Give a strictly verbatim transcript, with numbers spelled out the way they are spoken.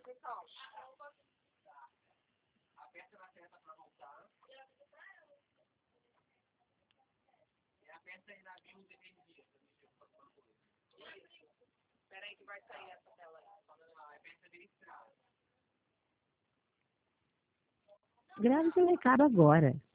Aperta na seta pra voltar. E aperta aí na build de energia. Espera aí que vai sair essa tela aí. Aperta verificar. Grave seu recado agora.